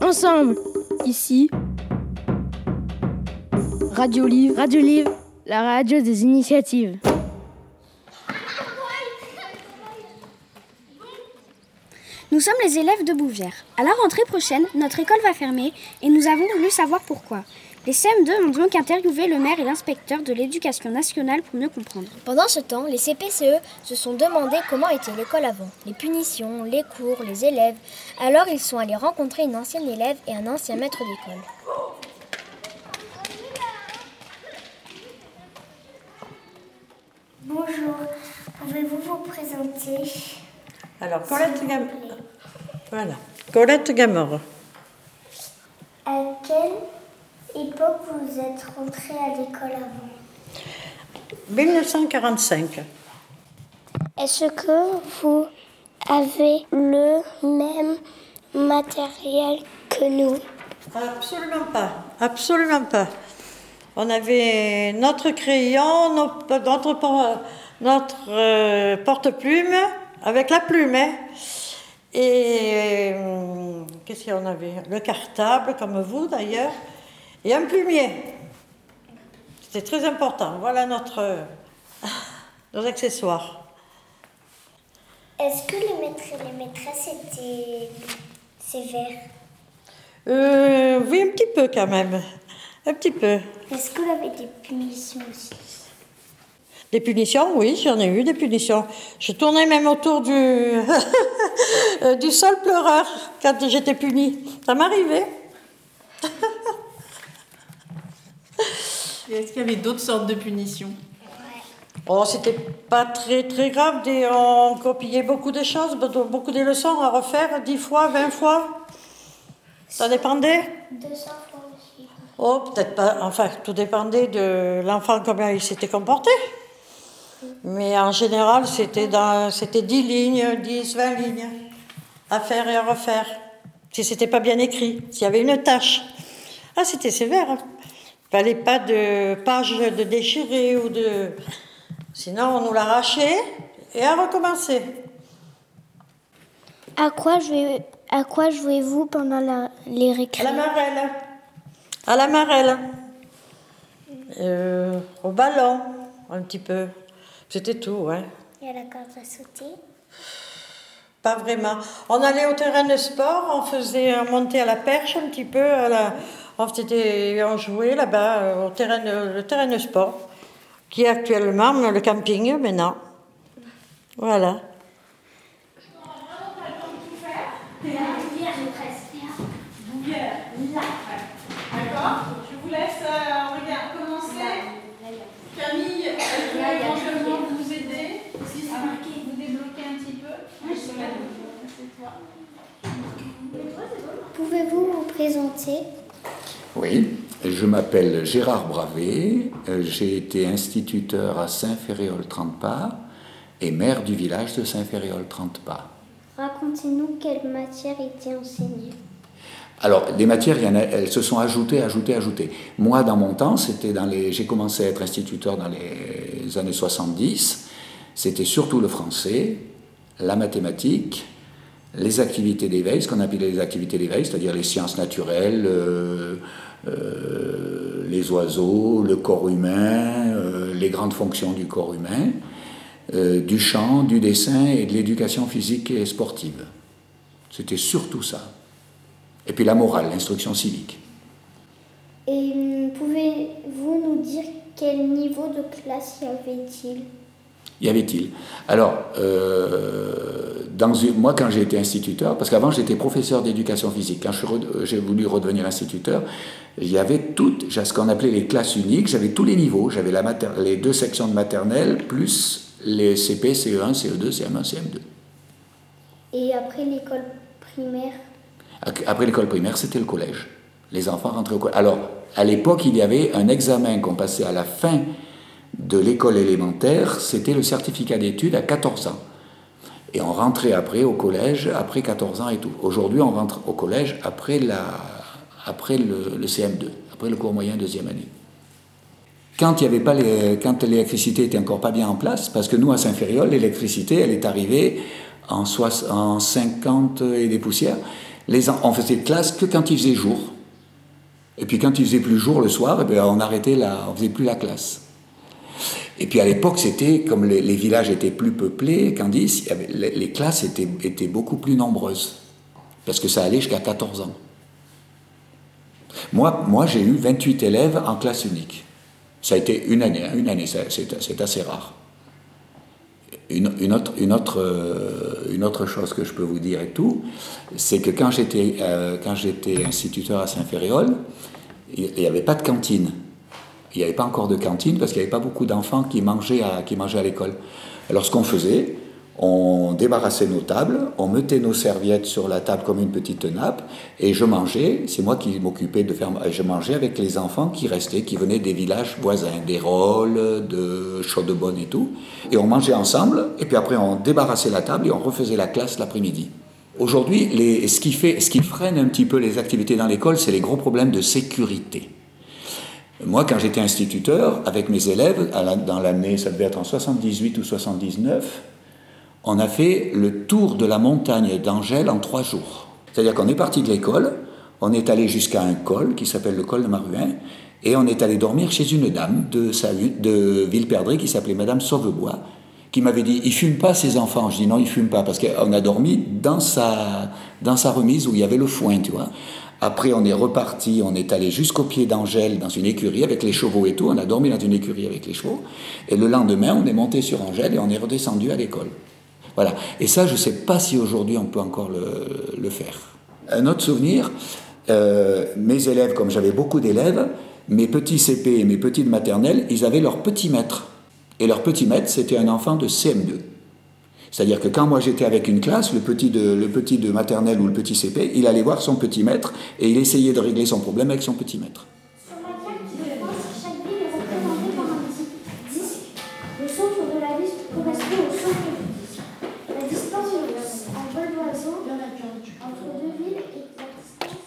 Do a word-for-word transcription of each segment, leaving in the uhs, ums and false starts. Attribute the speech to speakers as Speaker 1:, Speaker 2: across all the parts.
Speaker 1: ensemble. Ici, Radio Livre, Radio Livre, la radio des initiatives.
Speaker 2: Nous sommes les élèves de Bouvière. À la rentrée prochaine, notre école va fermer et nous avons voulu savoir pourquoi. Les C M deux ont donc interviewé le maire et l'inspecteur de l'éducation nationale pour mieux comprendre.
Speaker 3: Pendant ce temps, les C P C E se sont demandé comment était l'école avant. Les punitions, les cours, les élèves. Alors ils sont allés rencontrer une ancienne élève et un ancien maître d'école.
Speaker 4: Bonjour, pouvez-vous vous présenter ?
Speaker 5: Alors, Colette Gamor. Voilà, Colette Gamor.
Speaker 4: À quelle époque vous êtes rentrée à l'école avant ?
Speaker 5: dix-neuf cent quarante-cinq.
Speaker 4: Est-ce que vous avez le même matériel que nous ?
Speaker 5: Absolument pas, absolument pas. On avait notre crayon, notre, notre, notre euh, porte-plume, avec la plume, hein. Et euh, qu'est-ce qu'on avait ? Le cartable, comme vous d'ailleurs, et un plumier. C'était très important. Voilà notre, euh, nos accessoires.
Speaker 4: Est-ce que les maîtres et les maîtresses étaient sévères ?
Speaker 5: euh, Oui, un petit peu quand même. Un petit peu.
Speaker 4: Est-ce que vous avez des punitions aussi ?
Speaker 5: Des punitions, oui, j'en ai eu des punitions. Je tournais même autour du, du sol pleureur quand j'étais punie. Ça m'arrivait.
Speaker 6: Et est-ce qu'il y avait d'autres sortes de punitions ?
Speaker 5: Oh, c'était pas très très grave. Des, on copiait beaucoup de choses, beaucoup de leçons à refaire, dix fois, vingt fois. Ça dépendait.
Speaker 4: deux cents fois aussi.
Speaker 5: Oh, peut-être pas. Enfin, tout dépendait de l'enfant, comment il s'était comporté. Mais en général, c'était, dans, c'était dix lignes, dix, vingt lignes à faire et à refaire. Si c'était pas bien écrit, s'il y avait une tâche. Ah, c'était sévère. Hein. Il fallait pas de pages de déchirées ou de... Sinon, on nous l'arrachait et à recommencer.
Speaker 4: À quoi, jouez, à quoi jouez-vous pendant la, les récré ?
Speaker 5: À la marelle. À la marelle. Euh, au ballon, un petit peu. C'était tout, hein.
Speaker 4: Et à la corde à sauter ?
Speaker 5: Pas vraiment. On allait au terrain de sport, on faisait on montait à la perche un petit peu, à la, on, faisait, on jouait là-bas au terrain de, le terrain de sport, qui est actuellement le camping maintenant. Voilà.
Speaker 6: D'accord ? Je vous laisse euh, regarde, commencer. Camille, elle peut éventuellement vous aider. Si vous débloquez un petit peu. C'est toi.
Speaker 4: Pouvez-vous vous présenter ?
Speaker 7: Oui, je m'appelle Gérard Bravé, j'ai été instituteur à Saint-Ferréol-Trente-Pas et maire du village de Saint-Ferréol-Trente-Pas.
Speaker 4: Racontez-nous quelles matières étaient enseignées.
Speaker 7: Alors, les matières, il y en a, elles se sont ajoutées, ajoutées, ajoutées. Moi, dans mon temps, c'était dans les, j'ai commencé à être instituteur dans les années soixante-dix. C'était surtout le français, la mathématique, les activités d'éveil, ce qu'on appelait les activités d'éveil, c'est-à-dire les sciences naturelles, euh, euh, les oiseaux, le corps humain, euh, les grandes fonctions du corps humain, euh, du chant, du dessin et de l'éducation physique et sportive. C'était surtout ça. Et puis la morale, l'instruction civique.
Speaker 4: Et pouvez-vous nous dire quel niveau de classe y avait-il ?
Speaker 7: Y avait-il ? Alors, euh, dans une, moi quand j'ai été instituteur, parce qu'avant j'étais professeur d'éducation physique, quand je suis re, j'ai voulu redevenir instituteur, il y avait toutes, ce qu'on appelait les classes uniques, j'avais tous les niveaux, j'avais la mater, les deux sections de maternelle, plus les C P, C E un, C E deux, C M un, C M deux.
Speaker 4: Et après l'école primaire ?
Speaker 7: Après l'école primaire, c'était le collège. Les enfants rentraient au collège. Alors, à l'époque, il y avait un examen qu'on passait à la fin de l'école élémentaire, c'était le certificat d'études à quatorze ans. Et on rentrait après au collège, après quatorze ans et tout. Aujourd'hui, on rentre au collège après, la, après le, le C M deux, après le cours moyen deuxième année. Quand, il y avait pas les, quand l'électricité était encore pas bien en place, parce que nous, à Saint-Ferréol, l'électricité, elle est arrivée en, soix, en cinquante et des poussières, Les, on faisait classe que quand il faisait jour. Et puis quand il faisait plus jour le soir, eh bien, on arrêtait la, on faisait plus la classe. Et puis à l'époque, c'était, comme les, les villages étaient plus peuplés, Candice, il y avait, les, les classes étaient, étaient beaucoup plus nombreuses. Parce que ça allait jusqu'à quatorze ans. Moi, moi j'ai eu vingt-huit élèves en classe unique. Ça a été une année, hein, une année, c'est, c'est, c'est assez rare. Une, une, autre, une, autre, euh, une autre chose que je peux vous dire et tout, c'est que quand j'étais, euh, quand j'étais instituteur à Saint-Ferréol, il n'y avait pas de cantine. Il n'y avait pas encore de cantine parce qu'il n'y avait pas beaucoup d'enfants qui mangeaient à, qui mangeaient à l'école. Alors ce qu'on faisait, on débarrassait nos tables, on mettait nos serviettes sur la table comme une petite nappe, et je mangeais, c'est moi qui m'occupais de faire, je mangeais avec les enfants qui restaient, qui venaient des villages voisins, des Rolles, de Chaudebonne et tout, et on mangeait ensemble, et puis après on débarrassait la table et on refaisait la classe l'après-midi. Aujourd'hui, les, ce, qui fait, ce qui freine un petit peu les activités dans l'école, c'est les gros problèmes de sécurité. Moi, quand j'étais instituteur, avec mes élèves, à la, dans l'année, ça devait être en soixante-dix-huit ou soixante-dix-neuf, on a fait le tour de la montagne d'Angèle en trois jours. C'est-à-dire qu'on est parti de l'école, on est allé jusqu'à un col qui s'appelle le col de Maruin, et on est allé dormir chez une dame de, sa, de Villeperdré qui s'appelait Madame Sauvebois, qui m'avait dit « il fume pas ces enfants ». Je dis « non, il fume pas » parce qu'on a dormi dans sa, dans sa remise où il y avait le foin, tu vois. Après, on est reparti, on est allé jusqu'au pied d'Angèle dans une écurie avec les chevaux et tout, on a dormi dans une écurie avec les chevaux, et le lendemain, on est monté sur Angèle et on est redescendu à l'école. Voilà. Et ça, je ne sais pas si aujourd'hui on peut encore le, le faire. Un autre souvenir, euh, mes élèves, comme j'avais beaucoup d'élèves, mes petits C P et mes petites maternelles, ils avaient leur petit maître. Et leur petit maître, c'était un enfant de C M deux. C'est-à-dire que quand moi j'étais avec une classe, le petit, de, le petit de maternelle ou le petit C P, il allait voir son petit maître et il essayait de régler son problème avec son petit maître.
Speaker 4: Sur la carte de France, chaque ville est représentée par un disque. Le centre de la liste correspond au centre du disque. La distance en vol d'oiseau entre deux villes est la distance.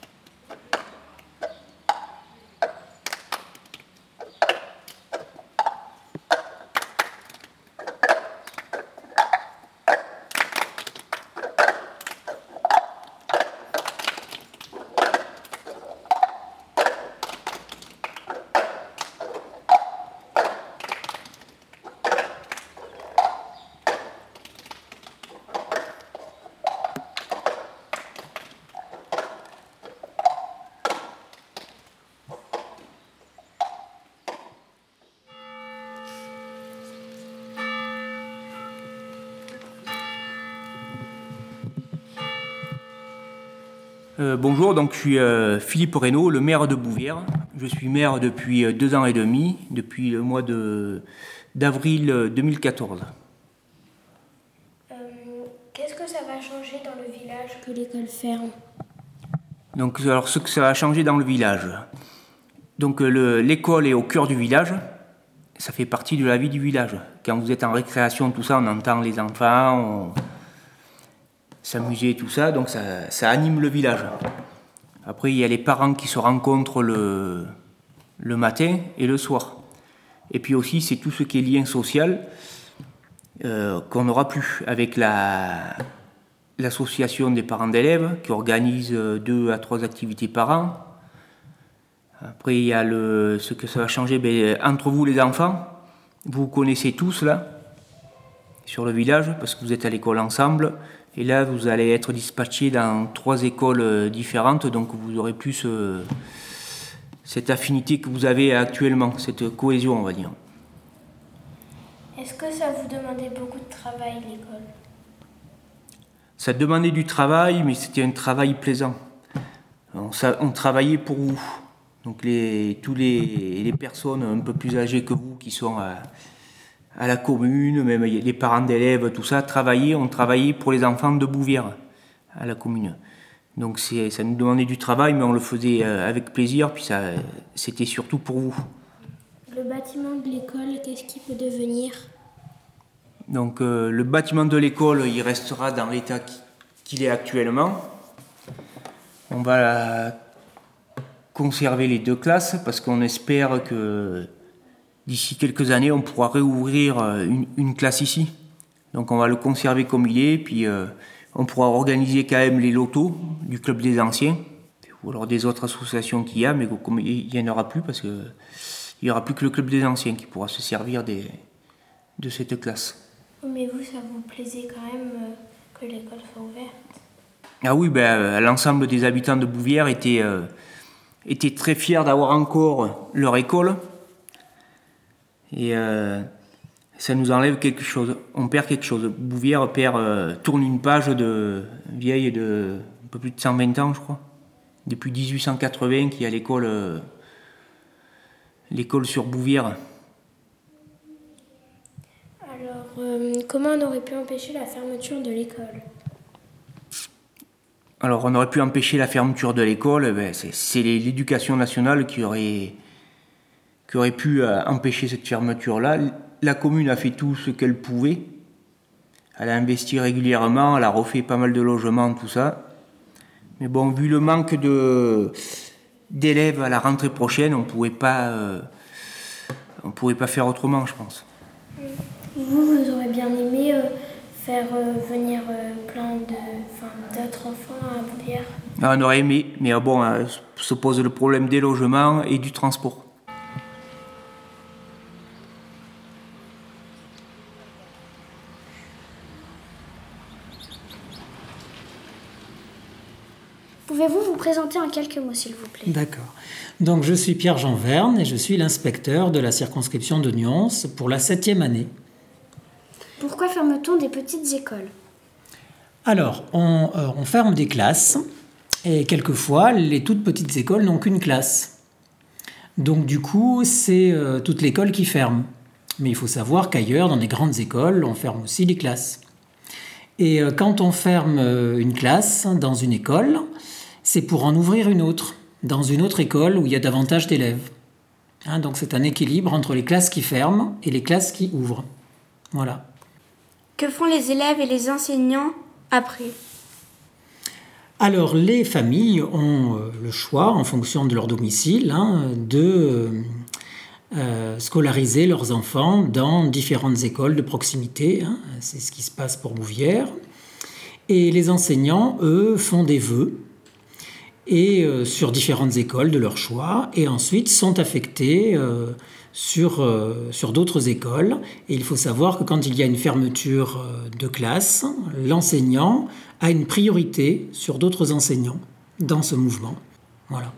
Speaker 8: Euh, bonjour, donc je suis euh, Philippe Reynaud, le maire de Bouvières. Je suis maire depuis euh, deux ans et demi, depuis le mois de, d'avril deux mille quatorze.
Speaker 3: Euh, qu'est-ce que ça va changer dans le village
Speaker 4: Que l'école ferme.
Speaker 8: Donc, alors, ce que ça va changer dans le village. Donc, le, l'école est au cœur du village. Ça fait partie de la vie du village. Quand vous êtes en récréation, tout ça, on entend les enfants, on... s'amuser, tout ça, donc ça, ça anime le village. Après, il y a les parents qui se rencontrent le, le matin et le soir. Et puis aussi, c'est tout ce qui est lien social euh, qu'on n'aura plus avec la, l'association des parents d'élèves qui organise deux à trois activités par an. Après, il y a le, ce que ça va changer, ben, entre vous les enfants, vous vous connaissez tous là, sur le village, parce que vous êtes à l'école ensemble. Et là, vous allez être dispatchés dans trois écoles différentes, donc vous aurez plus euh, cette affinité que vous avez actuellement, cette cohésion, on va dire.
Speaker 3: Est-ce que ça vous demandait beaucoup de travail, l'école ?
Speaker 8: Ça demandait du travail, mais c'était un travail plaisant. On, ça, on travaillait pour vous. Donc les, tous les, les personnes un peu plus âgées que vous qui sont à, à la commune, même les parents d'élèves, tout ça, travaillaient, on travaillait pour les enfants de Bouvières à la commune. Donc c'est, ça nous demandait du travail, mais on le faisait avec plaisir, puis ça, c'était surtout pour vous.
Speaker 4: Le bâtiment de l'école, qu'est-ce qu'il peut devenir ?
Speaker 8: Donc euh, le bâtiment de l'école, il restera dans l'état qu'il est actuellement. On va conserver les deux classes parce qu'on espère que d'ici quelques années, on pourra réouvrir une, une classe ici. Donc on va le conserver comme il est, puis euh, on pourra organiser quand même les lotos du club des anciens, ou alors des autres associations qu'il y a, mais comme il n'y en aura plus, parce qu'il n'y aura plus que le club des anciens qui pourra se servir des, de cette classe.
Speaker 3: Mais vous, ça vous plaisait quand même euh, que l'école soit ouverte?
Speaker 8: Ah oui, ben, l'ensemble des habitants de Bouvières étaient, euh, étaient très fiers d'avoir encore leur école. Et euh, ça nous enlève quelque chose, on perd quelque chose. Bouvières perd, euh, tourne une page de vieille de un peu plus de cent vingt ans, je crois. Depuis dix-huit cent quatre-vingts qu'il y a l'école, euh, l'école sur Bouvières.
Speaker 3: Alors, euh, comment on aurait pu empêcher la fermeture de l'école?
Speaker 8: Alors, on aurait pu empêcher la fermeture de l'école, ben, c'est, c'est l'éducation nationale qui aurait, qui aurait pu euh, empêcher cette fermeture-là. La commune a fait tout ce qu'elle pouvait. Elle a investi régulièrement, elle a refait pas mal de logements, tout ça. Mais bon, vu le manque de, d'élèves à la rentrée prochaine, on pouvait pas, euh, on pouvait pas faire autrement, je pense.
Speaker 3: Vous, vous aurez bien aimé euh, faire euh, venir euh, plein de, enfin, d'autres enfants à Bouvières?
Speaker 8: Ah, on aurait aimé, mais bon, euh, se pose le problème des logements et du transport.
Speaker 2: Pouvez-vous vous présenter en quelques mots, s'il vous plaît?
Speaker 9: D'accord. Donc, je suis Pierre-Jean Verne et je suis l'inspecteur de la circonscription de Nyons pour la septième année.
Speaker 2: Pourquoi ferme-t-on des petites écoles?
Speaker 9: Alors, on, euh, on ferme des classes et quelquefois, les toutes petites écoles n'ont qu'une classe. Donc, du coup, c'est euh, toute l'école qui ferme. Mais il faut savoir qu'ailleurs, dans les grandes écoles, on ferme aussi les classes. Et euh, quand on ferme euh, une classe dans une école, c'est pour en ouvrir une autre, dans une autre école où il y a davantage d'élèves. Hein, donc c'est un équilibre entre les classes qui ferment et les classes qui ouvrent. Voilà.
Speaker 2: Que font les élèves et les enseignants après?
Speaker 9: Alors les familles ont euh, le choix, en fonction de leur domicile, hein, de euh, scolariser leurs enfants dans différentes écoles de proximité. Hein, c'est ce qui se passe pour Bouvières. Et les enseignants, eux, font des vœux et euh, sur différentes écoles de leur choix, et ensuite sont affectés euh, sur, euh, sur d'autres écoles. Et il faut savoir que quand il y a une fermeture euh, de classe, l'enseignant a une priorité sur d'autres enseignants dans ce mouvement. Voilà.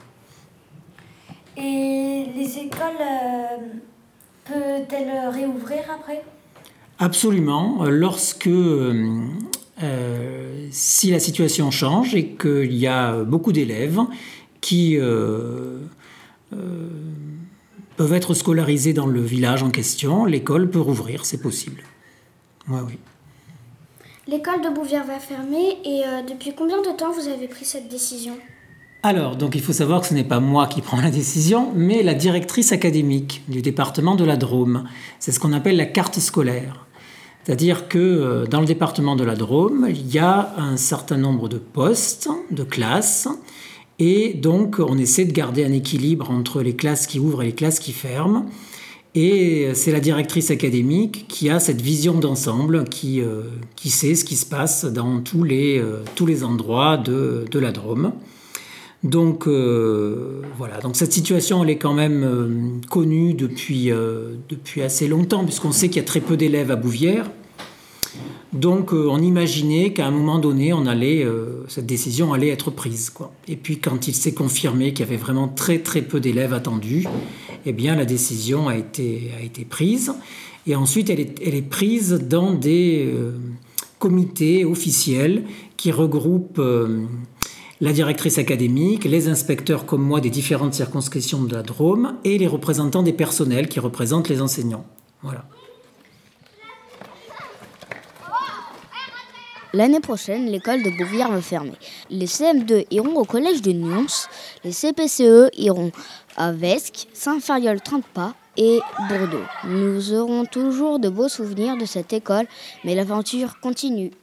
Speaker 4: Et les écoles euh, peuvent-elles réouvrir après?
Speaker 9: Absolument. Lorsque... Euh, Euh, si la situation change et qu'il y a beaucoup d'élèves qui euh, euh, peuvent être scolarisés dans le village en question, l'école peut rouvrir, c'est possible. Ouais, oui.
Speaker 2: L'école de Bouvières va fermer et euh, depuis combien de temps vous avez pris cette décision?
Speaker 9: Alors, donc il faut savoir que ce n'est pas moi qui prends la décision, mais la directrice académique du département de la Drôme. C'est ce qu'on appelle la carte scolaire. C'est-à-dire que dans le département de la Drôme, il y a un certain nombre de postes, de classes, et donc on essaie de garder un équilibre entre les classes qui ouvrent et les classes qui ferment. Et c'est la directrice académique qui a cette vision d'ensemble, qui, euh, qui sait ce qui se passe dans tous les, euh, tous les endroits de, de la Drôme. Donc euh, voilà, donc cette situation elle est quand même euh, connue depuis, euh, depuis assez longtemps, puisqu'on sait qu'il y a très peu d'élèves à Bouvières. Donc euh, on imaginait qu'à un moment donné, on allait, euh, cette décision allait être prise, quoi. Et puis quand il s'est confirmé qu'il y avait vraiment très très peu d'élèves attendus, eh bien la décision a été, a été prise. Et ensuite elle est, elle est prise dans des euh, comités officiels qui regroupent... Euh, la directrice académique, les inspecteurs comme moi des différentes circonscriptions de la Drôme et les représentants des personnels qui représentent les enseignants. Voilà.
Speaker 1: L'année prochaine, l'école de Bouvières va fermer. Les C M deux iront au collège de Nyons, les C P C E iront à Vesques, Saint-Fargeul-Trente-Pas et Bordeaux. Nous aurons toujours de beaux souvenirs de cette école, mais l'aventure continue.